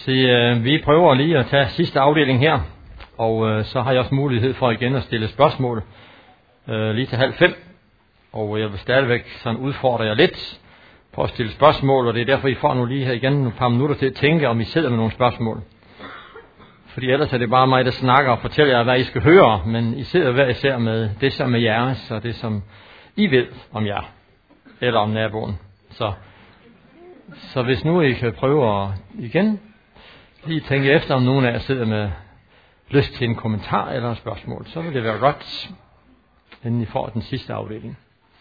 Vi prøver lige at tage sidste afdeling her, og så har jeg også mulighed for igen at stille spørgsmål lige til 4:30. Og jeg vil stadigvæk sådan udfordre jer lidt på at stille spørgsmål, og det er derfor, I får nu lige her igen et par minutter til at tænke, om I sidder med nogle spørgsmål. Fordi ellers er det bare mig, der snakker og fortæller jer, hvad I skal høre, men I sidder hver især med det, som er jeres, og det, som I ved om jer, eller om naboen. Så hvis nu I kan prøve at igen lige tænke efter, om nogen af jer sidder med lyst til en kommentar eller et spørgsmål, så vil det være godt, inden I får den sidste afdeling.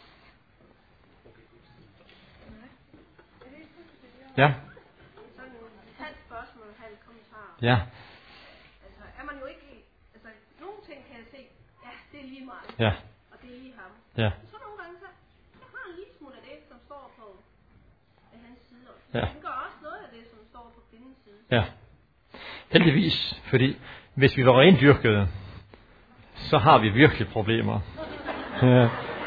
Ja. Sådan et halvt spørgsmål, halvt kommentar. Ja. Altså, er man jo ikke helt... Altså, nogle ting kan jeg se, ja, det er lige mig. Ja. Og det er lige ham. Ja. Så nogle gange så, jeg har en lille smule af det, som står på hans side også. Ja. Han gør også noget af det, som står på kvindens side. Ja. Heldigvis, fordi hvis vi var rendyrkede, så har vi virkelig problemer. Ja.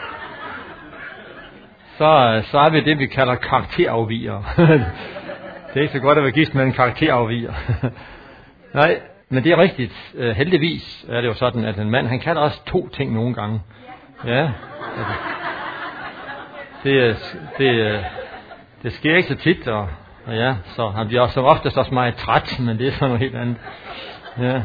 Så er vi det, vi kalder karakterafviger. Det er ikke så godt at være gift med en karakterafviger. Nej, men det er rigtigt. Heldigvis er det jo sådan, at en mand, han kan også 2 ting nogle gange. Ja. Det sker ikke så tit, og ja, så han bliver også oftest også meget træt, men det er sådan noget helt andet. Ja.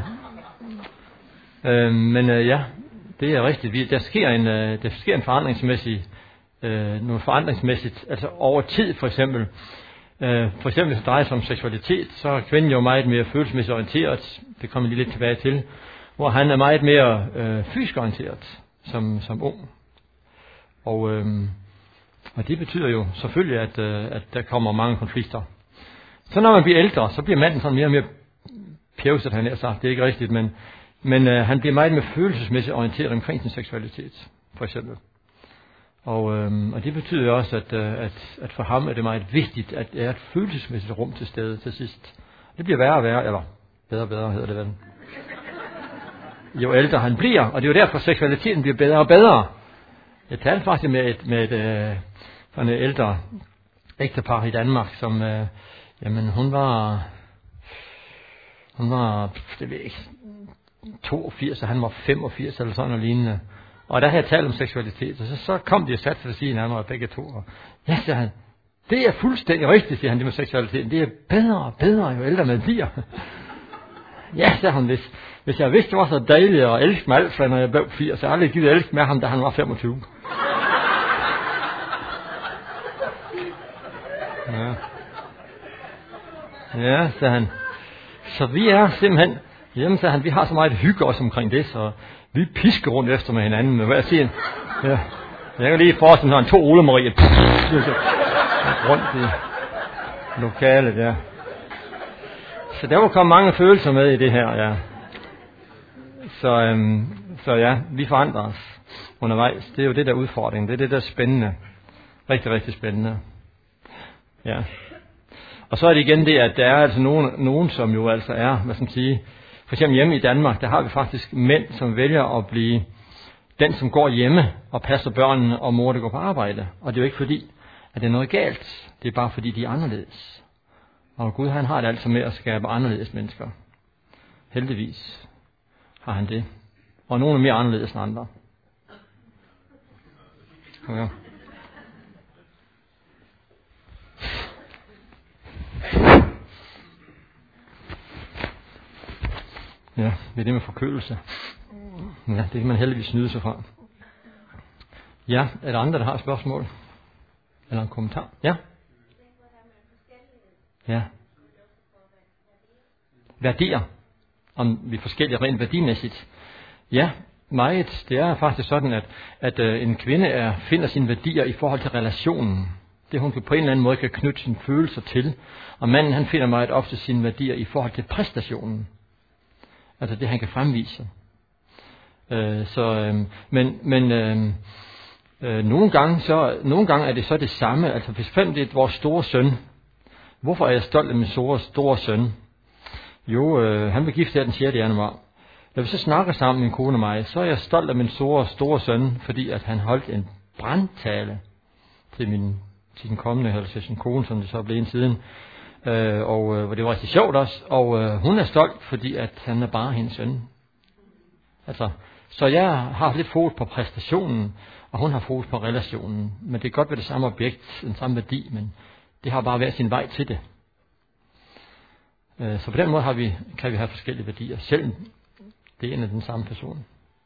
Ja, det er rigtigt. Der sker en forandringsmæssigt, altså over tid for eksempel. For eksempel hvis det drejer sig om seksualitet, så er kvinden jo meget mere følelsesmæssigt orienteret. Det kommer lige lidt tilbage til. Hvor han er meget mere fysisk orienteret som ung. Og det betyder jo selvfølgelig, at der kommer mange konflikter. Så når man bliver ældre, så bliver manden sådan mere og mere pjevset, han har sagt. Det er ikke rigtigt, men han bliver meget mere følelsesmæssigt orienteret omkring sin seksualitet, for eksempel. Og det betyder jo også, at for ham er det meget vigtigt, at der er et følelsesmæssigt rum til stede til sidst. Det bliver værre og værre, eller bedre og bedre hedder det vel. Jo ældre han bliver, og det er jo derfor, seksualiteten bliver bedre og bedre. Jeg talte faktisk med et ældre ægtepar i Danmark, som, hun var, det ved jeg ikke, 82, og han var 85 eller sådan noget lignende. Og der havde jeg talt om seksualitet, og så kom de og satte sig ved siden af mig begge to. Og ja, siger han, det er fuldstændig rigtigt, siger han, det med seksualiteten. Det er bedre og bedre, jo ældre man bliver. Ja, siger han, hvis jeg vidste, det var så dejligt at elske med Alfred, når jeg blev 80, så jeg aldrig givet at elske med ham, da han var 25. Ja. Ja, siger han. Så vi er simpelthen, jamen, siger han, vi har så meget hygge også omkring det, så vi pisker rundt efter med hinanden, med hver sin. Ja. Jeg kan lige forestille mig, 2 Ole Marie rundt i lokalet, ja. Så der var kommet mange følelser med i det her, ja. Så ja, vi forandrer os undervejs. Det er jo det der udfordring, det er det der spændende. Rigtig, rigtig spændende. Ja. Og så er det igen det, at der er altså nogen som jo altså er, hvad skal man sige, for eksempel hjemme i Danmark, der har vi faktisk mænd, som vælger at blive den, som går hjemme og passer børnene, og mor, der går på arbejde. Og det er jo ikke fordi, at det er noget galt. Det er bare fordi, de er anderledes. Og Gud, han har det altså med at skabe anderledes mennesker. Heldigvis har han det. Og nogle er mere anderledes end andre. Ja. Ja, det er det med forkølelse. Ja, det kan man heldigvis snyde sig fra. Ja, er der andre, der har spørgsmål? Eller en kommentar? Ja? Ja. Værdier. Om vi er forskellige rent værdimæssigt. Ja, meget. Det er faktisk sådan, at en kvinde finder sine værdier i forhold til relationen. Det hun på en eller anden måde kan knytte sine følelser til. Og manden, han finder meget ofte sine værdier i forhold til præstationen. Altså det, han kan fremvise. Nogle gange er det så det samme. Altså hvis det er vores store søn. Hvorfor er jeg stolt af min store søn? Jo, han blev gift her den 6. januar. Når vi så snakker sammen, min kone og mig, så er jeg stolt af min store søn, fordi at han holdt en brandtale til sin kommende, eller til sin kone, som det så blev en siden. hvor det var rigtig sjovt også, og hun er stolt, fordi at han er bare hendes søn. Altså, så jeg har lidt fokus på præstationen, og hun har fokus på relationen. Men det kan godt være det samme objekt, den samme værdi, men det har bare været sin vej til det. Så på den måde kan vi have forskellige værdier, selvom det er en af den samme person.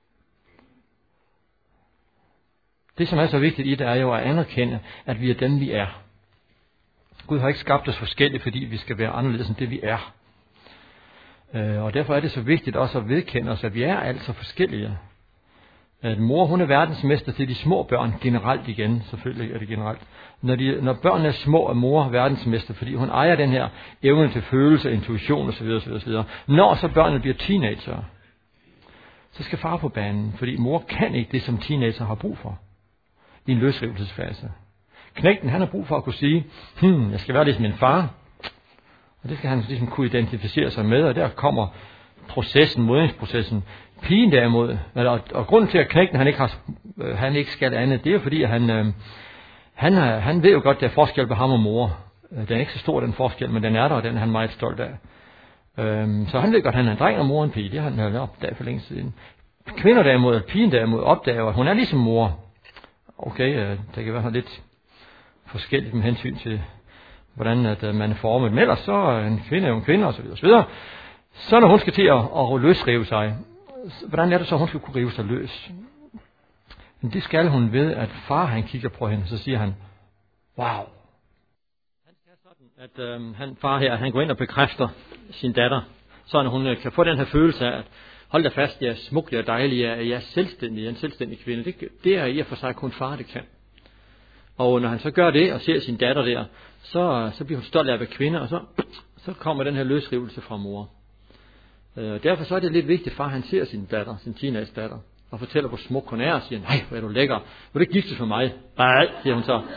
Det, som er så vigtigt i det, er jo at anerkende, at vi er dem, vi er. Gud har ikke skabt os forskellige, fordi vi skal være anderledes end det, vi er. Og derfor er det så vigtigt også at vedkende os, at vi er altså forskellige. At mor, hun er verdensmester til de små børn, generelt igen, selvfølgelig er det generelt. Når børnene er små, er mor verdensmester, fordi hun ejer den her evne til følelse, intuition osv. osv. Når så børnene bliver teenager, så skal far på banen, fordi mor kan ikke det, som teenager har brug for i en løsrivelsesfase. Knægten, han har brug for at kunne sige, jeg skal være ligesom min far, og det skal han ligesom kunne identificere sig med, og der kommer modningsprocessen. Pigen derimod, og grunden til, at knægten han ikke skal andet, det er fordi, at han ved jo godt, at der er forskel på ham og mor. Den er ikke så stor, den forskel, men den er der, og den er han meget stolt af. Så han ved godt, at han er en dreng og mor en pige. Det har han opdaget for længe siden. Kvinder derimod, pigen derimod, opdager, at hun er ligesom mor. Okay, det kan være lidt forskelligt med hensyn til, hvordan at man er formet. Men ellers så er en kvinde jo en kvinde, osv. Så når hun skal til at løsrive sig, hvordan er det så, hun skal kunne rive sig løs? Men det skal hun ved, at far han kigger på hende, så siger han, wow. Han skal sådan, at far her, han går ind og bekræfter sin datter, så hun kan få den her følelse af, at hold da fast, jeg er smuk, jeg er dejlig, jeg er selvstændig, jeg er en selvstændig kvinde. Det er i og for sig kun far, det kan. Og når han så gør det, og ser sin datter der, så bliver hun stolt af at være kvinde, og så kommer den her løsrivelse fra mor. Derfor så er det lidt vigtigt, far han ser sin datter, sin teenage-datter, og fortæller, hvor smuk hun er, og siger, nej, hvor er du lækker, vil du gifte for mig? Nej, siger hun så.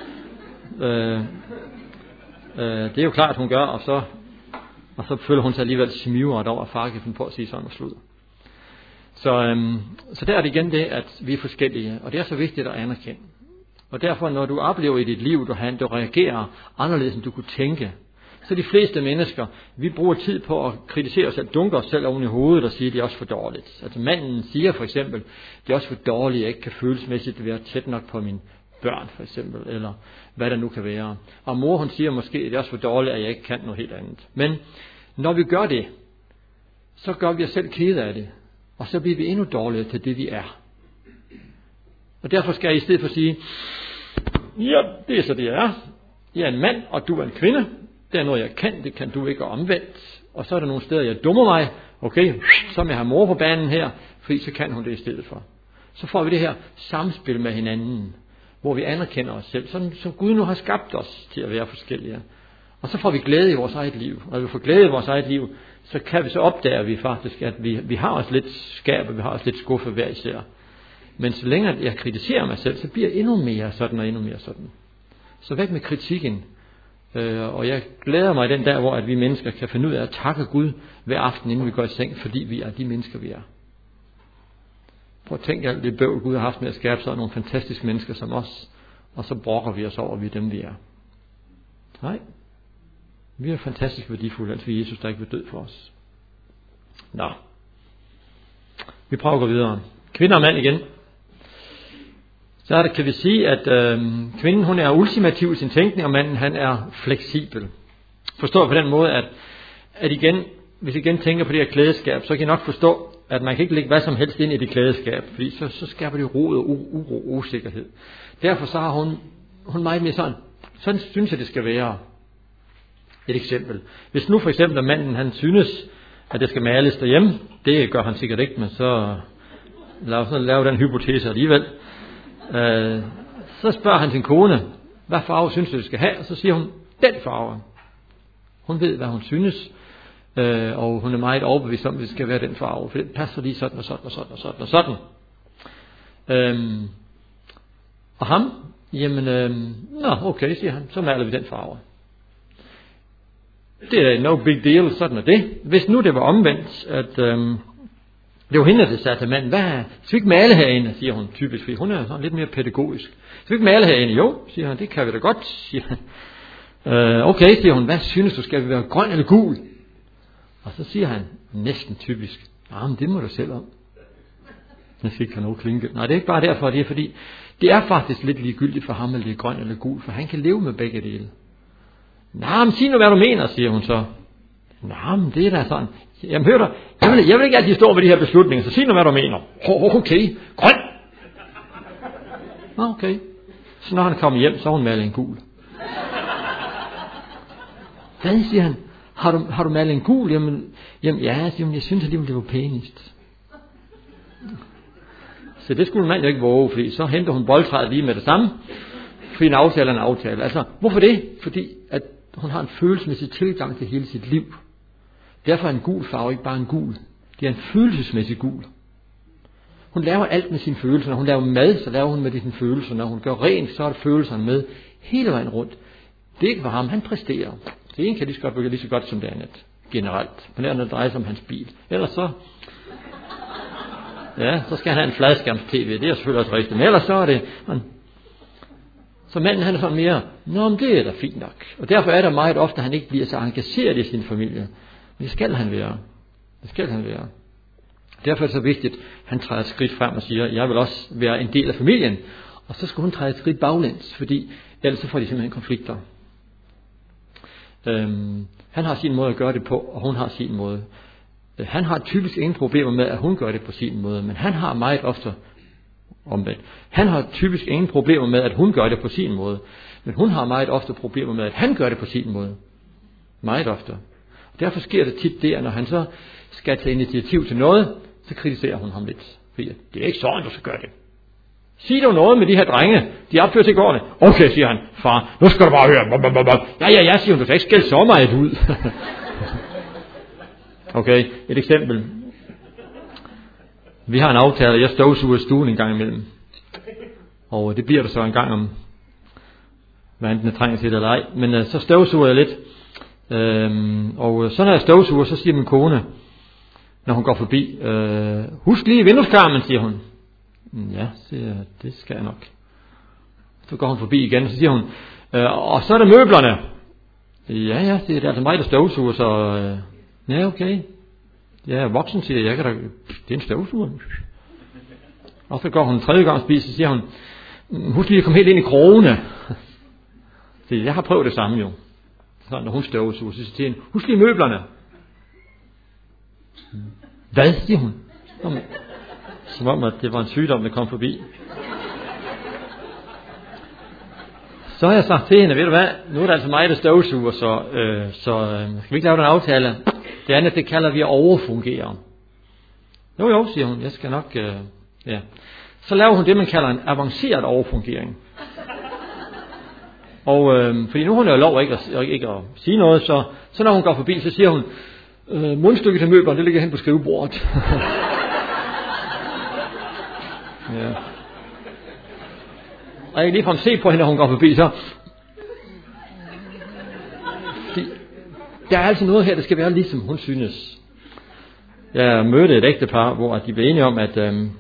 Det er jo klart, hun gør, og så føler hun sig alligevel smivret over, at far kan finde på at sige sådan og sludder. Så der er det igen det, at vi er forskellige, og det er så vigtigt at anerkende. Og derfor, når du oplever i dit liv, du reagerer anderledes, end du kunne tænke, så de fleste mennesker, vi bruger tid på at kritisere os selv, dunke os selv oven i hovedet og sige, at det er også for dårligt. Altså manden siger for eksempel, det er også for dårligt, at jeg ikke kan følelsesmæssigt være tæt nok på mine børn for eksempel, eller hvad der nu kan være. Og mor hun siger måske, at det er også for dårligt, at jeg ikke kan noget helt andet. Men når vi gør det, så gør vi os selv kede af det, og så bliver vi endnu dårligere til det vi er. Og derfor skal jeg i stedet for sige, ja, det er så det er. Jeg er en mand, og du er en kvinde. Det er noget, jeg kan, det kan du ikke, omvendt. Og så er der nogle steder, jeg dummer mig. Okay, så må jeg have mor på banen her, fordi så kan hun det i stedet for. Så får vi det her samspil med hinanden, hvor vi anerkender os selv, sådan som Gud nu har skabt os til at være forskellige. Og så får vi glæde i vores eget liv. Og når vi får glæde i vores eget liv, så opdager vi faktisk, at vi har os lidt skab, og vi har os lidt skuffe hver især. Men så længe jeg kritiserer mig selv, så bliver jeg endnu mere sådan og endnu mere sådan. Så væk med kritikken. Og jeg glæder mig den dag, hvor at vi mennesker kan finde ud af at takke Gud hver aften, inden vi går i seng, fordi vi er de mennesker, vi er. Prøv at tænke alt det bøvl, Gud har haft med at skabe sig nogle fantastiske mennesker som os, og så brokker vi os over, at vi er dem, vi er. Nej. Vi er fantastisk værdifulde, altså vi er Jesus, der ikke vil dø for os. Nå. Vi prøver at gå videre. Kvinde og mand igen. Så kan vi sige, at kvinden hun er ultimativ i sin tænkning, og manden han er fleksibel. Forstår på den måde, at igen, hvis I igen tænker på det her klædeskab, så kan I nok forstå, at man kan ikke lægge hvad som helst ind i det klædeskab, fordi så skaber det ro og uro og usikkerhed. Derfor så har hun meget mere sådan synes jeg det skal være. Et eksempel. Hvis nu for eksempel at manden han synes, at det skal males derhjemme, det gør han sikkert ikke, men så lave den hypotese alligevel. Så spørger han sin kone, hvad farve synes du det skal have, og så siger hun, den farve. Hun ved hvad hun synes, og hun er meget overbevist om at det skal være den farve, for den passer lige sådan og sådan og sådan og sådan og sådan. Og ham, jamen okay, siger han, så maler vi den farve. Det er no big deal, sådan er det. Hvis nu det var omvendt, at det var hende, der sagde til manden, skal vi ikke male herinde, siger hun typisk, fordi hun er sådan lidt mere pædagogisk. Skal vi ikke male herinde? Jo, siger han, det kan vi da godt, siger han. Okay, siger hun, hvad synes du, skal vi være grøn eller gul? Og så siger han, næsten typisk, men det må du selv om. Jeg fik han klinke. Nej, det er ikke bare derfor, det er fordi, det er faktisk lidt ligegyldigt for ham, eller det er grøn eller gul, for han kan leve med begge dele. Men sig nu, hvad du mener, siger hun så. Men det er da sådan. Jamen hør dig, jeg vil ikke altid stå ved de her beslutninger, så sig nu, hvad du mener. Okay, grøn. Okay. Så når han kommer hjem, så har hun malet en gul. Hvad, siger han? Har du malet en gul? Jamen ja, siger hun, jeg synes alligevel, det var pænest. Så det skulle man jo ikke våge, fordi så henter hun boldtræet lige med det samme, fordi en aftale er en aftale. Altså, hvorfor det? Fordi at hun har en følelsesmæssig tilgang til hele sit liv. Derfor er en gul farve ikke bare en gul. Det er en følelsesmæssig gul. Hun laver alt med sine følelser. Når hun laver mad, så laver hun med sine følelser. Når hun gør rent, så er det følelserne med hele vejen rundt. Det er ikke for ham, han præsterer. Det ene kan lige så godt som det andet. Generelt. Men når det drejer sig om hans bil. Ellers så... Ja, så skal han have en fladskærms-tv. Det er selvfølgelig også rigtigt. Men ellers så er det... Så manden han er sådan mere... men det er da fint nok. Og derfor er der meget ofte, at han ikke bliver så engageret i sin familie. Men det skal han være. Det skal han være. Derfor er det så vigtigt, at han træder et skridt frem og siger, jeg vil også være en del af familien. Og så skal hun træde et skridt baglæns, fordi ellers så får de simpelthen konflikter. Han har sin måde at gøre det på, og hun har sin måde. Han har typisk ingen problemer med, at hun gør det på sin måde, men han har meget ofte omvendt. Han har typisk ingen problemer med, at hun gør det på sin måde, men hun har meget ofte problemer med, at han gør det på sin måde. Meget ofte. Derfor sker det tit der, når han så skal tage initiativ til noget, så kritiserer hun ham lidt. Fordi det er ikke sådan, du skal gøre det. Sig dog noget med de her drenge, de opfører sig gårde. Okay, siger han, far, nu skal du bare høre. Ja, siger hun, du skal ikke skælde så meget ud. Okay, et eksempel. Vi har en aftale, jeg støvsuger stuen en gang imellem. Og det bliver der så en gang om, hvad enten jeg trænger til det eller ej. Men så støvsuger jeg lidt. Og så når jeg støvsuger, så siger min kone, når hun går forbi, husk lige vindueskarmen, siger hun. Ja, siger jeg, det skal jeg nok. Så går hun forbi igen, så siger hun, og så er der møblerne. Ja, siger det er altså mig, der støvsuger, så ja, okay. Jeg er voksen, siger jeg, kan da, det er en støvsuger. Og så går hun en tredje gang spise, så siger hun, husk lige at komme helt ind i krogene. Så jeg har prøvet det samme jo. Så når hun støvsuger, så siger hun, husk lige møblerne. Hvad, siger hun? Som om, at det var en sygdom, der kom forbi. Så har jeg sagt til hende, ved du hvad, nu er det altså mig, der støvsuger, så skal vi ikke lave den aftale? Det andet, det kalder vi at overfungere. Jo, siger hun, jeg skal nok, ja. Så laver hun det, man kalder en avanceret overfungering. Og fordi nu hun er lov ikke at sige noget, så når hun går forbi, så siger hun, mundstykket til møblerne, det ligger hen på skrivebordet. Ja. Og jeg kan ligefrem se på hende, når hun går forbi, så der er altså noget her, der skal være ligesom hun synes. Jeg mødte et ægtepar, hvor de blev enige om, at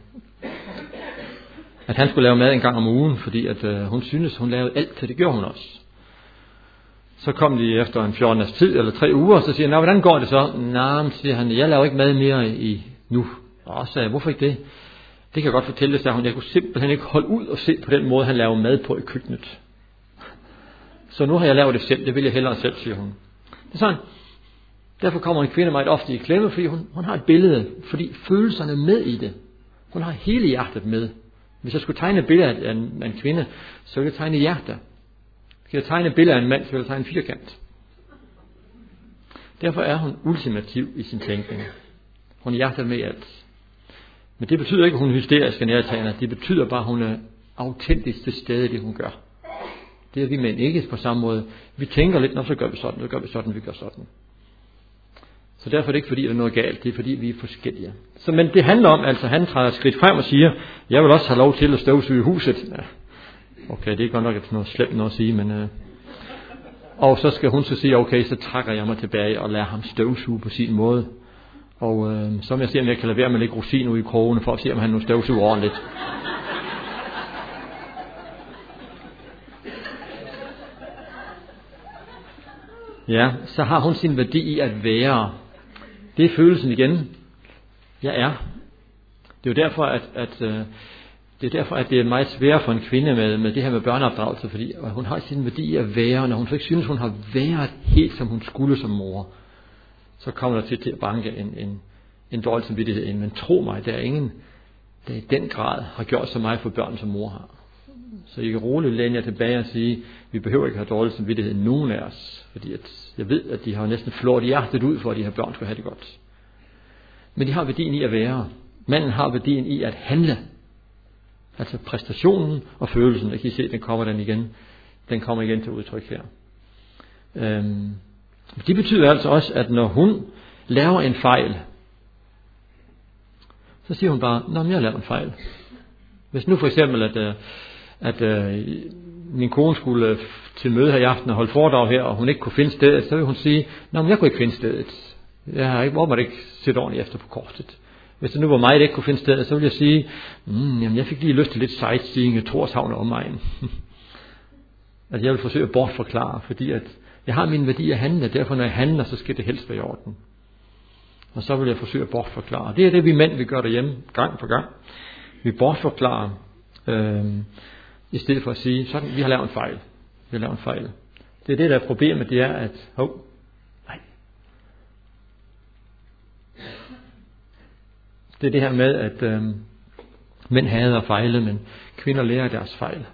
han skulle lave mad en gang om ugen, fordi at hun synes, hun lavede alt, så det gjorde hun også. Så kom de efter en 14 tid, eller 3 uger, og så siger han, hvordan går det så? Nej, siger han, jeg laver ikke mad mere i nu. Og så sagde jeg, hvorfor ikke det? Det kan jeg godt fortælle, sagde hun, jeg kunne simpelthen ikke holde ud og se på den måde, han laver mad på i køkkenet. Så nu har jeg lavet det selv, det vil jeg hellere selv, siger hun. Det er sådan, derfor kommer en kvinde meget ofte i klemme, fordi hun har et billede, fordi følelserne er med i det. Hun har hele hjertet med. Hvis jeg skulle tegne et billede af en kvinde, så ville jeg tegne hjertet. Skal jeg tegne et billede af en mand, så vil jeg tegne en firkant. Derfor er hun ultimativ i sin tænkning. Hun er hjertet med i alt. Men det betyder ikke, at hun er hysterisk og nærtagende. Det betyder bare, at hun er autentisk til stede i det, hun gør. Det er vi mænd ikke på samme måde. Vi tænker lidt, så gør vi sådan, vi gør sådan. Så derfor er det ikke, fordi der er noget galt. Det er, fordi vi er forskellige. Men det handler om, altså han træder et skridt frem og siger, jeg vil også have lov til at støvsuge huset. Ja. Okay, det er godt nok noget slemt noget at sige, men... Og så skal hun så sige, okay, så trækker jeg mig tilbage og lader ham støvsuge på sin måde. Og så vil jeg se, om jeg kan lade være med at lægge rosin ud i krogene, for at se, om han nu støvsuger ordentligt. Ja, så har hun sin værdi i at være. Det er følelsen igen. Jeg er. Det er jo derfor, at det er meget svært for en kvinde med det her med børneopdragelse, fordi hun har sin værdi i at være, og når hun så ikke synes, hun har været helt, som hun skulle som mor, så kommer der til at banke en dårlig samvittighed ind. Men tro mig, der er ingen, der i den grad har gjort så meget for børn, som mor har. Så I kan roligt læne jer tilbage og sige, vi behøver ikke have dårlig samvittighed nogen af os, fordi jeg ved, at de har næsten flået hjertet ud for, at de her børn skal have det godt. Men de har værdien i at være. Manden har værdien i at handle. Altså præstationen og følelsen, der kan I se, den kommer igen til udtryk her. Det betyder altså også, at når hun laver en fejl, så siger hun bare, nå, men jeg har lavet en fejl. Hvis nu for eksempel, at min kone skulle til møde her i aften og holde foredrag her, og hun ikke kunne finde stedet, så vil hun sige, nå, men jeg kunne ikke finde stedet. Hvor må det ikke sætte ordentligt efter på kortet. Hvis det nu var mig, der ikke kunne finde stedet, så ville jeg sige, jamen jeg fik lige lyst til lidt sightseeing i Torshavn og omegn. At jeg vil forsøge at bortforklare, fordi at jeg har min værdi at handle, derfor når jeg handler, så skal det helst være i orden. Og så vil jeg forsøge at bortforklare. Det er det, vi mænd vil gøre derhjemme, gang på gang. Vi bortforklarer, i stedet for at sige, sådan, vi har lavet en fejl. Vi har lavet en fejl. Det er det, der er problemet, det er, at, nej. Det er det her med, at mænd hader at fejle, men kvinder lærer deres fejl.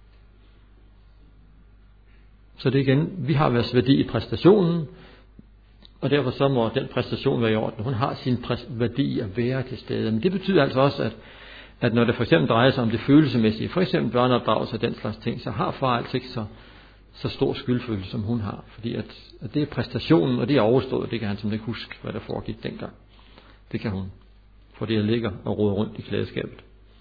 Så det igen, vi har vores værdi i præstationen, og derfor så må den præstation være i orden. Hun har sin værdi at være til stede. Men det betyder altså også, at når det for eksempel drejer sig om det følelsemæssige, for eksempel børneopdragelse og den slags ting, så har far altså ikke så stor skyldfølelse, som hun har. Fordi at det er præstationen, og det er overstået, det kan han simpelthen ikke huske, hvad der foregik dengang. Det kan hun, for det ligger og roder rundt i klædeskabet.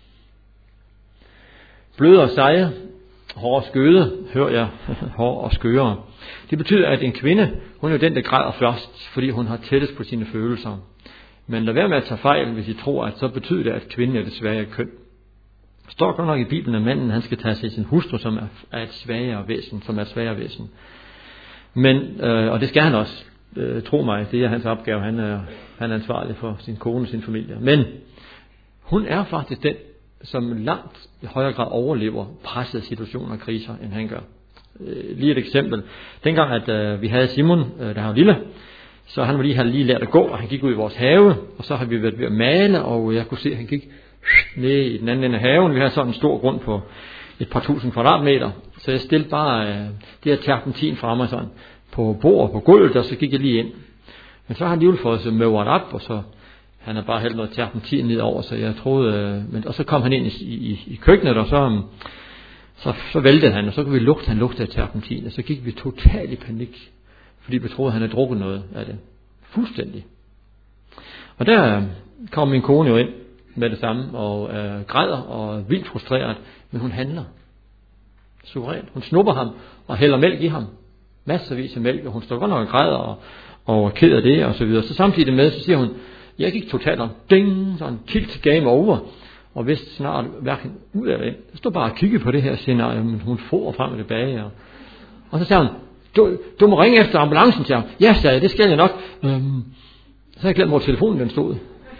Bløde og seje, hård og skøde, hører jeg, hård og skøre. Det betyder, at en kvinde, hun er jo den, der græder først, fordi hun har tættest på sine følelser. Men lad være med at tage fejl, hvis I tror, at så betyder det, at kvinden er det svage køn. Der står godt nok i Bibelen, at manden han skal tage sig sin hustru, som er et svagere væsen, Men, og det skal han også. Tro mig, det er hans opgave. Han er ansvarlig for sin kone og sin familie. Men hun er faktisk den, som langt i højere grad overlever pressede situationer og kriser, end han gør. Lige et eksempel. Dengang, at vi havde Simon, der var lille, så han havde lige lært at gå, og han gik ud i vores have, og så har vi været ved at male, og jeg kunne se, at han gik ned i den anden ende af haven. Vi havde sådan en stor grund på et par tusind kvadratmeter, så jeg stillede bare det her terpentin fra mig sådan på bordet på gulvet, og så gik jeg lige ind. Men så har han alligevel fået sig møvret op, og så han har bare hældt noget terpentin ned over, så jeg troede, og så kom han ind i køkkenet, og så væltede han, og så kunne vi lugte, han lugtede af terpentin, og så gik vi totalt i panik, fordi vi troede, han havde drukket noget af det. Fuldstændig. Og der kom min kone jo ind med det samme, og græder og vildt frustreret, men hun handler suverænt. Hun snupper ham og hælder mælk i ham. Masservis af mælk, og hun står godt nok og græder og ked af det, og så videre. Så samtidig med, så siger hun, jeg gik totalt om, ding, sådan tilt game over, og vidste snart hverken ud af det. Jeg stod bare og kiggede på det her scenarie, men hun får frem og tilbage. Og så siger hun, du må ringe efter ambulancen, siger hun. Ja, sagde jeg, det skal jeg nok. Så har jeg glemt, hvor telefonen den stod.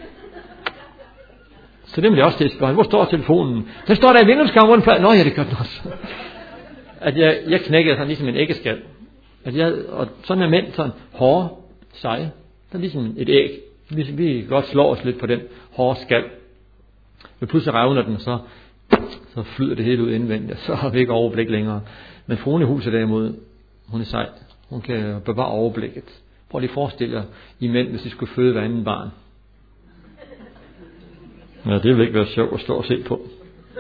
Så det vil jeg også til at spørge, hvor står telefonen? Den står der i vindueskarmen. Nå ja, det gør den også. At jeg knækkede sådan ligesom en æggeskal. Og sådan er mænd sådan hårde, seje. Det er ligesom et æg. Vi kan godt slå os lidt på den hårde skal. Men pludselig revner den, så flyder det hele ud indvendigt, og så har vi ikke overblik længere. Men fruen i huset derimod, hun er sej. Hun kan bevare overblikket. Prøv lige at forestille jer, I mænd, hvis I skulle føde hver anden barn. Ja, det vil ikke være sjovt at stå og se på.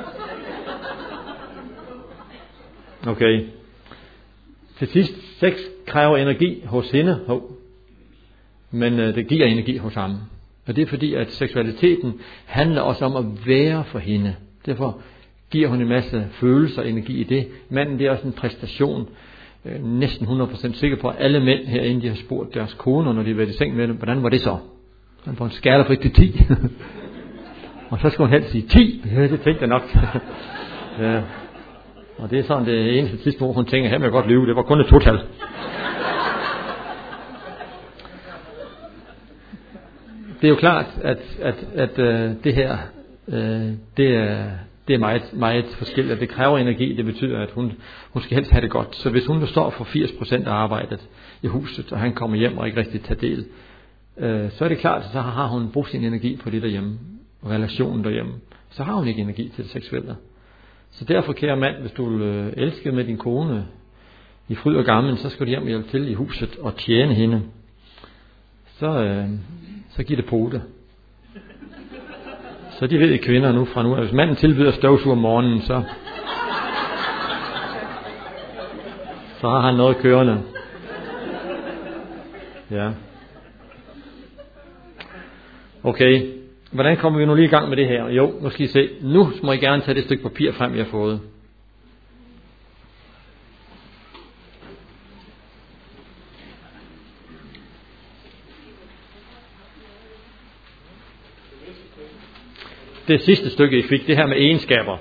Okay. Til sidst, sex kræver energi hos hende, men det giver energi hos ham. Og det er fordi, at seksualiteten handler også om at være for hende. Derfor giver hun en masse følelser og energi i det. Manden, det er også en præstation. Næsten 100% sikker på, at alle mænd herinde, de har spurgt deres koner, når de har været i seng med dem, hvordan var det så? Han får en skala fra 1 til 10. Og så skal hun helst sige 10. Ja, det tænkte jeg nok. Ja. Og det er sådan det eneste tidspunkt, hun tænker, her vil jeg godt lyve. Det var kun et 2-tal. det er jo klart, at det her, det er meget, meget forskelligt. Det kræver energi. Det betyder, at hun skal helst have det godt. Så hvis hun nu står for 80% af arbejdet i huset, og han kommer hjem og ikke rigtig tager del, så er det klart, at så har hun brugt sin energi på det derhjemme, relationen derhjemme. Så har hun ikke energi til det seksuelle. Så derfor, kære mand, hvis du vil elske med din kone i fryd og gammel, så skal du hjem og hjælpe til i huset og tjene hende. Så giv det på det. Så de ved kvinder nu fra nu, at hvis manden tilbyder støvsug om morgenen, så har han noget kørende. Ja. Okay, hvordan kommer vi nu lige i gang med det her? Jo, nu skal I se. Nu må I gerne tage det stykke papir frem, jeg har fået. Det sidste stykke, I fik, det her med egenskaber.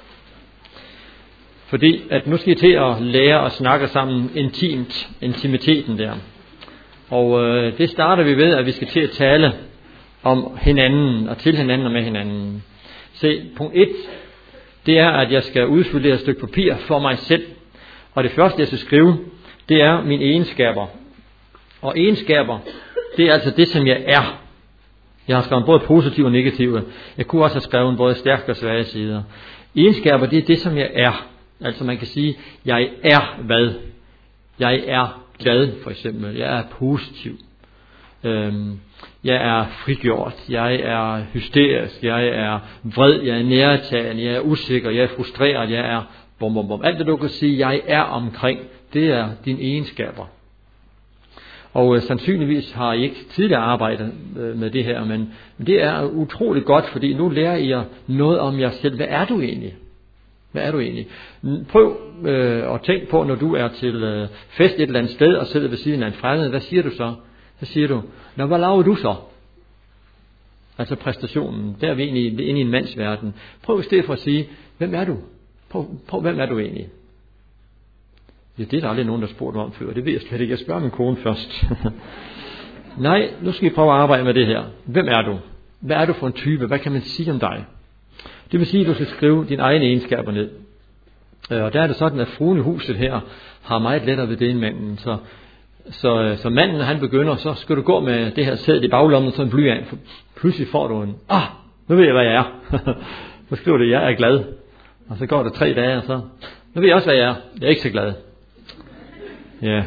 Fordi at nu skal I til at lære at snakke sammen intimiteten der. Og det starter vi ved, at vi skal til at tale om hinanden, og til hinanden og med hinanden. Se, punkt 1, det er, at jeg skal udfylde det her stykke papir for mig selv. Og det første, jeg skal skrive, det er mine egenskaber. Og egenskaber, det er altså det, som jeg er. Jeg har skrevet både positive og negative. Jeg kunne også have skrevet både stærke og svage sider. Egenskaber, det er det, som jeg er. Altså man kan sige, jeg er hvad? Jeg er glad, for eksempel. Jeg er positiv. Jeg er frigjort. Jeg er hysterisk. Jeg er vred. Jeg er nærtagende. Jeg er usikker. Jeg er frustreret. Jeg er bum bum bum. Alt det du kan sige, jeg er omkring, det er dine egenskaber. Og sandsynligvis har I ikke tidligere arbejdet med det her, men det er utroligt godt, fordi nu lærer I noget om jer selv. Hvad er du egentlig? Hvad er du egentlig? Prøv at tænke på, når du er til fest et eller andet sted og sidder ved siden af en fremmed. Hvad siger du så? Så siger du, nå, hvad laver du så? Altså præstationen. Der er vi egentlig inde i en mands verden. Prøv i stedet for at sige, hvem er du? Prøv hvem er du egentlig? Ja, det er der aldrig nogen, der spurgte om før. Det ved jeg slet ikke. Jeg spørger min kone først. Nej, nu skal vi prøve at arbejde med det her. Hvem er du? Hvad er du for en type? Hvad kan man sige om dig? Det vil sige, at du skal skrive dine egne egenskaber ned. Og der er det sådan, at fruen i huset her har meget lettere ved det end manden. Så manden, når han begynder, så skal du gå med det her sæd i baglommen, så en blyant. For pludselig får du en, nu ved jeg, hvad jeg er. Så skriver det, jeg er glad. Og så går der 3 dage, og så, nu ved jeg også, hvad jeg er. Jeg er ikke så glad. Ja.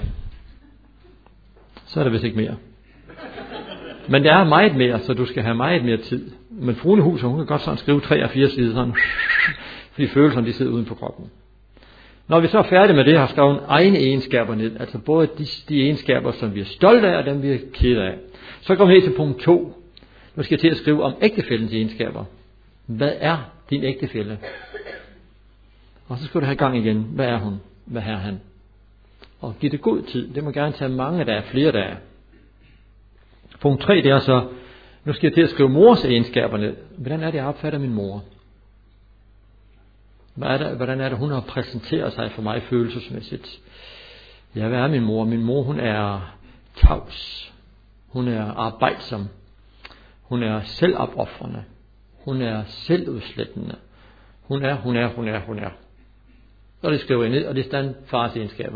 Så er der vist ikke mere. Men der er meget mere, så du skal have meget mere tid. Men fruen i huset, hun kan godt sådan skrive 3 og 4 sider, sådan, fordi følelserne de sidder uden på kroppen. Når vi så er færdige med det, har skrevet egne egenskaber ned, altså både de egenskaber, som vi er stolte af, og dem vi er kede af. Så går vi ned til punkt 2. Nu skal jeg til at skrive om ægtefællens egenskaber. Hvad er din ægtefælle? Og så skal du have gang igen. Hvad er hun? Hvad er han? Og giv det god tid. Det må gerne tage mange dage, flere dage. Punkt 3, det er så, nu skal jeg til at skrive mors egenskaber ned. Hvordan er det, jeg opfatter min mor? Hvordan er det, hun har præsenteret sig for mig følelsesmæssigt? Ja, hvad er min mor? Min mor, hun er tavs. Hun er arbejdsom. Hun er selvopofrende. Hun er selvudslættende. Hun er. Og det skriver jeg ned, og det er stand fars egenskaber.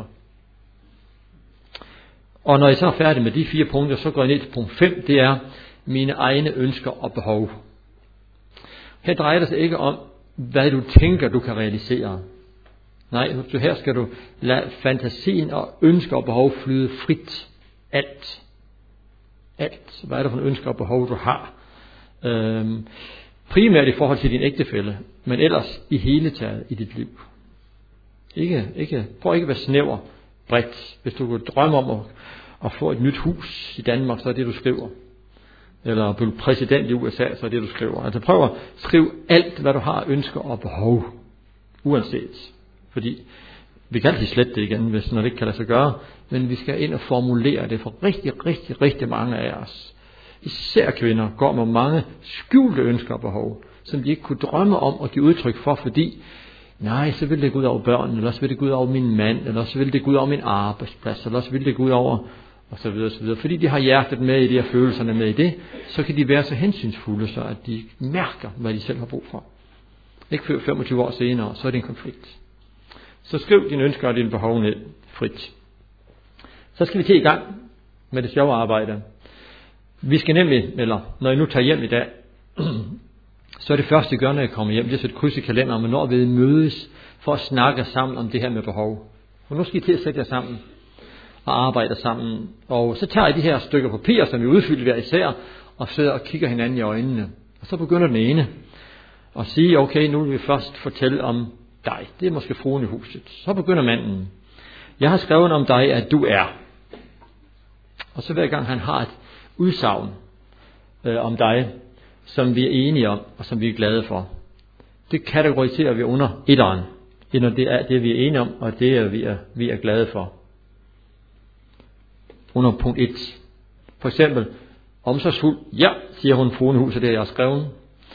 Og når jeg så er færdig med de 4 punkter, så går jeg ned til punkt 5, det er mine egne ønsker og behov. Her drejer det sig ikke om, hvad du tænker, du kan realisere. Nej, her skal du lade fantasien og ønsker og behov flyde frit. Alt. Hvad er det for en ønsker og behov, du har? Primært i forhold til din ægtefælle, men ellers i hele taget i dit liv. Prøv ikke at være snæver, bredt. Hvis du drømmer om at få et nyt hus i Danmark, så er det, du skriver. Eller blive præsident i USA, så er det, du skriver. Altså prøv at skrive alt, hvad du har ønsker og behov. Uanset. Fordi vi kan altid slette det igen, hvis når det ikke kan lade sig gøre. Men vi skal ind og formulere det for rigtig mange af os. Især kvinder går med mange skjulte ønsker og behov, som de ikke kunne drømme om at give udtryk for, fordi nej, så vil det gå ud over børnene, eller så vil det gå ud over min mand, eller så vil det gå ud over min arbejdsplads, eller så vil det gå ud over og så videre, så videre. Fordi de har hjertet med i det, og følelserne med i det, så kan de være så hensynsfulde, så at de mærker, hvad de selv har brug for. Ikke før 25 år senere, så er det en konflikt. Så skriv dine ønsker og dine behov ned frit. Så skal vi til i gang med det sjove arbejde. Vi skal nemlig, eller når jeg nu tager hjem i dag, så er det første, jeg gør, når jeg kommer hjem, det er så et kryds i kalenderen, men når vi mødes for at snakke sammen om det her med behov. Og nu skal I til at sætte jer sammen og arbejde sammen. Og så tager I de her stykker papir, som vi udfylder hver især, og sidder og kigger hinanden i øjnene. Og så begynder den ene at sige, okay, nu vil vi først fortælle om dig. Det er måske fruen i huset. Så begynder manden. Jeg har skrevet om dig, at du er. Og så hver gang han har et udsagn om dig, som vi er enige om, og som vi er glade for, det kategoriserer vi under etteren. Når det er det, vi er enige om, og det vi er glade for. Under punkt 1. For eksempel, omsorgsfuld, ja, siger hun fruen i huset, det er jeg skrevet.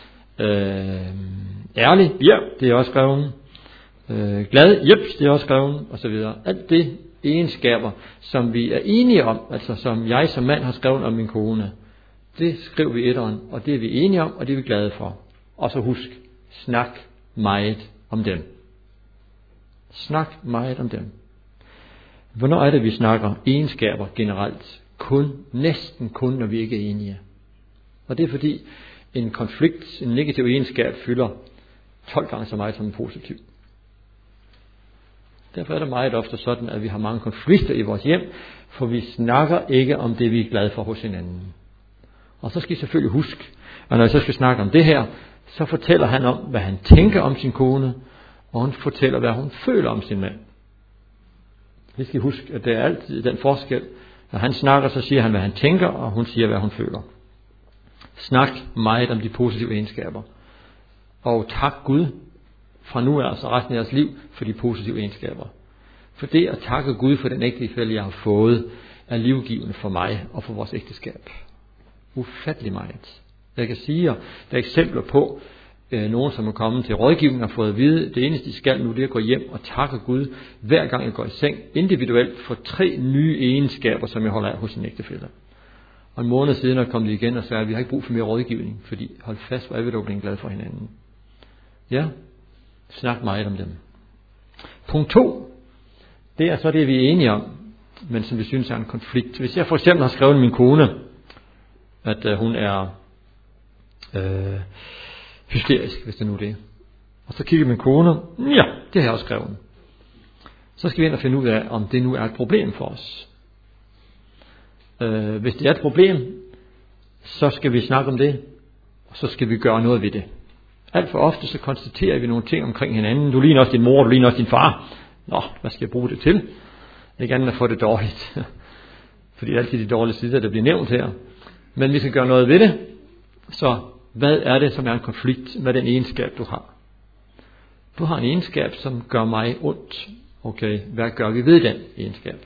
Ærlig, ja, det er også skrevet. Glad, jep, det er også skrevet, og så videre. Alt det egenskaber, som vi er enige om, altså som jeg som mand har skrevet om min kone, det skriver vi etteren, og det er vi enige om, og det er vi glade for. Og så husk, snak meget om dem. Snak meget om dem. Hvornår er det, vi snakker egenskaber generelt? Næsten kun, når vi ikke er enige. Og det er fordi, en konflikt, en negativ egenskab, fylder 12 gange så meget som en positiv. Derfor er det meget ofte sådan, at vi har mange konflikter i vores hjem, for vi snakker ikke om det, vi er glade for hos hinanden. Og så skal I selvfølgelig huske, at når jeg så skal snakke om det her, så fortæller han om, hvad han tænker om sin kone, og hun fortæller, hvad hun føler om sin mand. Vi skal huske, at der er altid den forskel. Når han snakker, så siger han, hvad han tænker, og hun siger, hvad hun føler. Snak meget om de positive egenskaber. Og tak Gud fra nu af, altså resten af jeres liv, for de positive egenskaber. For det at takke Gud for den ægtefælle, jeg har fået, er livgivende for mig og for vores ægteskab. Ufattelig meget. Jeg kan sige, der er eksempler på, nogen som er kommet til rådgivning og fået at vide, det eneste de skal nu, det er at gå hjem og takke Gud, hver gang jeg går i seng, individuelt for 3 nye egenskaber, som jeg holder af hos en ægtefælle. Og en måned senere kom de igen og sagde, at vi har ikke brug for mere rådgivning, fordi hold fast, hvor er vi dog blevet glade for hinanden. Ja, snak meget om dem. Punkt 2, det er så det, vi er enige om, men som vi synes er en konflikt. Hvis jeg for eksempel har skrevet min kone, at hun er hysterisk, hvis det nu er det. Og så kigger min kone, ja, det har jeg også skrevet. Så skal vi ind og finde ud af, om det nu er et problem for os. Hvis det er et problem, så skal vi snakke om det, og så skal vi gøre noget ved det. Alt for ofte så konstaterer vi nogle ting omkring hinanden. Du ligner også din mor, du ligner også din far. Nå, hvad skal jeg bruge det til? Ikke andet at få det dårligt. Fordi det er altid de dårlige sider, der bliver nævnt her. Men vi skal gøre noget ved det. Så hvad er det, som er en konflikt med den egenskab, du har? Du har en egenskab, som gør mig ondt. Okay, hvad gør vi ved den egenskab?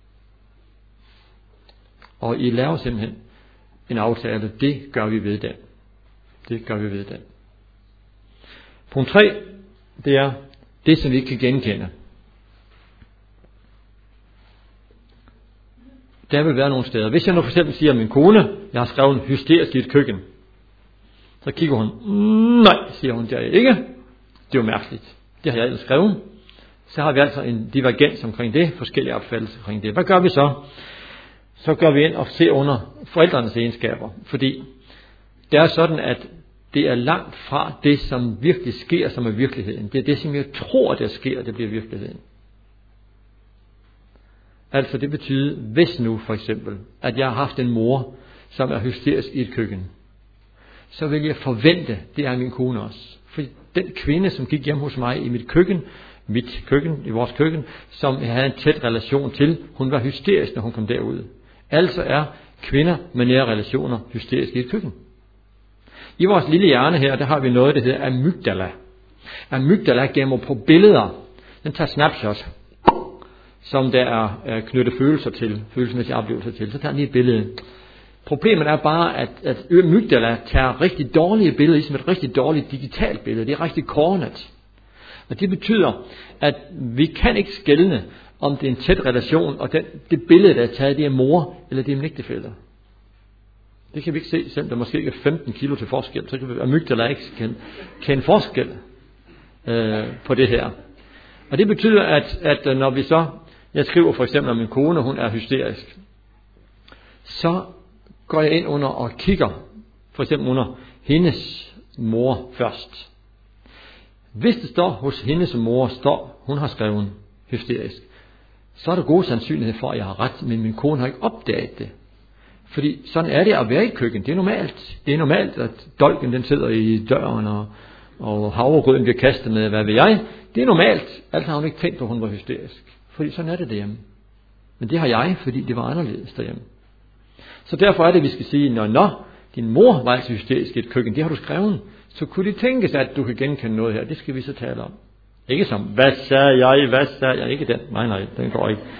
Og I laver simpelthen en aftale, det gør vi ved den. Det gør vi ved den. Punkt 3, det er det, som vi ikke kan genkende. Der vil være nogle steder. Hvis jeg nu for eksempel siger, at min kone, jeg har skrevet hysterisk i et køkken, så kigger hun, nej, siger hun, det er jeg ikke. Det er jo mærkeligt. Det har jeg ellers skrevet. Så har vi altså en divergens omkring det, forskellige opfattelser omkring det. Hvad gør vi så? Så går vi ind og ser under forældrenes egenskaber. Fordi det er sådan, at det er langt fra det, som virkelig sker, som er virkeligheden. Det er det, som jeg tror, der sker, det bliver virkeligheden. Altså det betyder, hvis nu for eksempel, at jeg har haft en mor, som er hysterisk i et køkken, så vil jeg forvente, det er min kone også. For den kvinde, som gik hjem hos mig i mit køkken, i vores køkken, som jeg havde en tæt relation til, hun var hysterisk, når hun kom derud. Altså er kvinder med nære relationer hysteriske i et køkken. I vores lille hjerne her, der har vi noget, der hedder amygdala. Amygdala gemmer på billeder. Den tager snapshots, som der er knyttet følelsesmæssige oplevelser til. Så tager den lige et billede. Problemet er bare, at amygdala tager rigtig dårlige billeder, ligesom et rigtig dårligt digitalt billede. Det er rigtig kornet. Og det betyder, at vi kan ikke skelne, om det er en tæt relation, og det billede, der er taget, det er mor, eller det er min ægtefælle. Det kan vi ikke se, selvom der måske ikke er 15 kilo til forskel, så kan vi amygdala ikke kende forskel på det her. Og det betyder, at når vi så, jeg skriver for eksempel, at min kone, hun er hysterisk, så går jeg ind under og kigger, for eksempel under hendes mor først. Hvis det står hos hendes mor, hun har skrevet hysterisk, så er der god sandsynlighed for, at jeg har ret, men min kone har ikke opdaget det. Fordi sådan er det at være i køkken. Det er normalt. Det er normalt, at dolken den sidder i døren, og havregrøden bliver kastet med, hvad ved jeg. Det er normalt. Altså har hun ikke tænkt på, at hun var hysterisk. Fordi sådan er det derhjemme. Men det har jeg, fordi det var anderledes derhjemme. Så derfor er det, vi skal sige, når din mor var altså hysterisk i et køkken, det har du skrevet, så kunne det tænkes, at du kan genkende noget her. Det skal vi så tale om. Ikke som, hvad sagde jeg? Ikke den. Nej, den går ikke.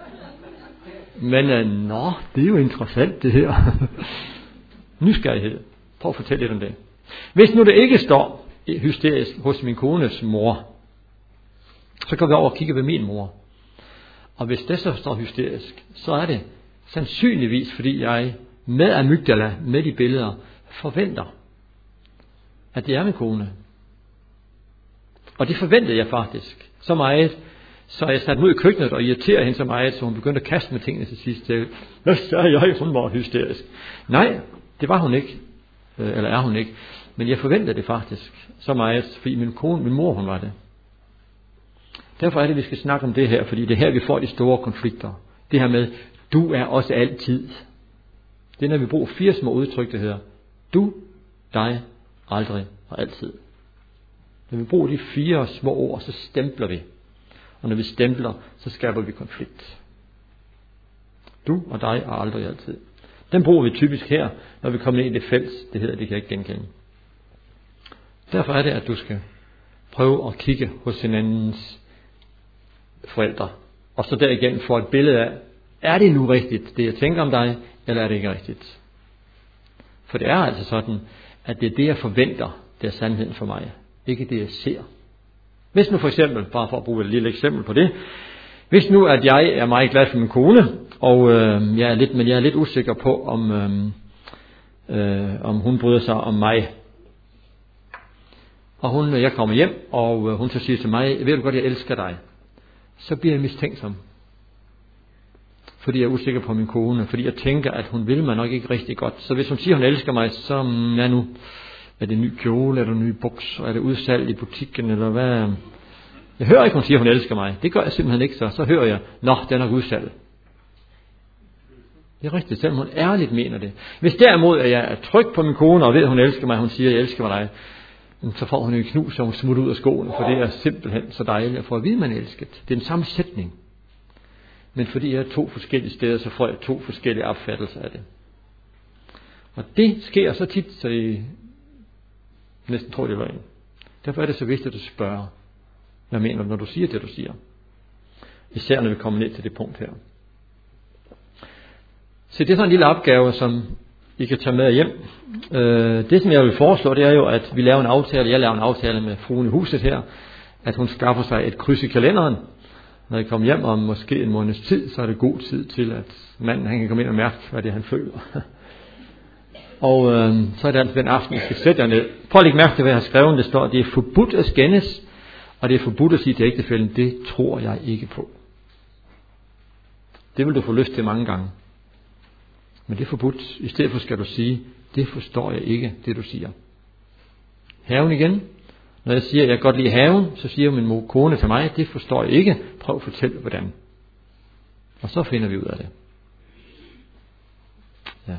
Men det er jo interessant det her. Nysgerrighed. Prøv at fortælle lidt om det. Hvis nu det ikke står hysterisk hos min kones mor, så går vi over og kigger ved min mor. Og hvis det så står hysterisk, så er det sandsynligvis, fordi jeg med amygdala, med de billeder, forventer, at det er min kone. Og det forventede jeg faktisk så meget, så jeg satte ud i køkkenet og irriterede hende så meget, så hun begyndte at kaste med tingene til sidst. Hvad sagde jeg? Hun var hysterisk. Nej, det var hun ikke. Eller er hun ikke. Men jeg forventede det faktisk så meget, fordi min mor, hun var det. Derfor er det, vi skal snakke om det her, fordi det er her, vi får de store konflikter. Det her med, du er også altid. Det er, når vi bruger 4 små udtryk, det hedder. Du, dig, aldrig og altid. Når vi bruger de 4 små ord, så stempler vi. Og når vi stempler, så skaber vi konflikt. Du og dig og aldrig og altid. Den bruger vi typisk her, når vi kommer ind i det felt, det hedder, det kan jeg ikke genkende. Derfor er det, at du skal prøve at kigge hos hinandens forældre. Og så derigennem få et billede af, er det nu rigtigt, det jeg tænker om dig, eller er det ikke rigtigt? For det er altså sådan, at det er det, jeg forventer, det er sandheden for mig. Ikke det, jeg ser. Hvis nu for eksempel, bare for at bruge et lille eksempel på det, hvis nu, at jeg er meget glad for min kone, og jeg er lidt usikker på, om hun bryder sig om mig. Og jeg kommer hjem, og hun så siger til mig, ved du godt, jeg elsker dig. Så bliver jeg mistænksom. Fordi jeg er usikker på min kone, fordi jeg tænker, at hun vil mig nok ikke rigtig godt. Så hvis hun siger, hun elsker mig, så er det en ny kjole, er det en ny buks, er det udsalg i butikken, eller hvad? Jeg hører ikke, hun siger, hun elsker mig. Det gør jeg simpelthen ikke, så hører jeg, den er udsalg. Det er rigtigt, selvom hun ærligt mener det. Hvis derimod, at jeg er tryg på min kone, og ved, at hun elsker mig, hun siger, jeg elsker dig, så får hun en knus, og hun smutter ud af skoene, for det er simpelthen så dejligt at få at vide, man er elsket. Det er den samme sætning. Men fordi jeg er 2 forskellige steder, så får jeg 2 forskellige opfattelser af det. Og det sker så tit, så I næsten tror, det er løgn. Derfor er det så vigtigt, at du spørger, hvad mener du, når du siger det, du siger. Især når vi kommer ned til det punkt her. Så det er sådan en lille opgave, som I kan tage med hjem. Det, som jeg vil foreslå, det er jo, at vi laver en aftale. Jeg laver en aftale med fruen i huset her, at hun skaffer sig et kryds i kalenderen. Når jeg kommer hjem om måske en måneds tid, så er det god tid til, at manden han kan komme ind og mærke, hvad det er, han føler. Og så er det altså den aften, jeg skal sætte jer ned. Prøv at lægge mærke til, hvad jeg har skrevet. Det står, det er forbudt at skændes, og det er forbudt at sige til ægtefællen, det tror jeg ikke på. Det vil du få lyst til mange gange. Men det er forbudt. I stedet for skal du sige, det forstår jeg ikke, det du siger. Haven igen. Når jeg siger, jeg kan godt lide haven, så siger min kone til mig, det forstår jeg ikke. Prøv at fortælle, hvordan. Og så finder vi ud af det. Ja.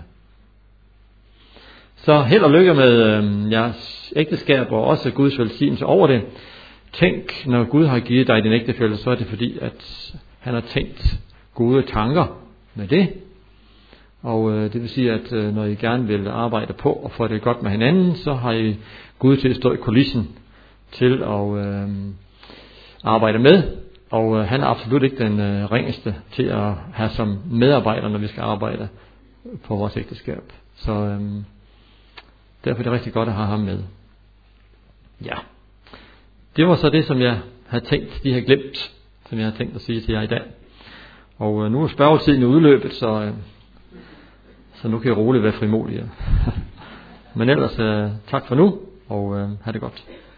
Så held og lykke med jeres ægteskab, og også Guds velsignelse over det. Tænk, når Gud har givet dig din ægtefælle, så er det fordi, at han har tænkt gode tanker med det. Og det vil sige, at når I gerne vil arbejde på og få det godt med hinanden, så har I Gud til at stå i kulissen til at arbejde med. Og han er absolut ikke den ringeste til at have som medarbejder, når vi skal arbejde på vores ægteskab. Så derfor er det rigtig godt at have ham med. Ja, det var så det, som jeg havde tænkt, de havde glemt. som jeg har tænkt at sige til jer i dag. Og nu er spørgetiden udløbet, så nu kan jeg roligt være frimodig. Men ellers tak for nu, og have det godt.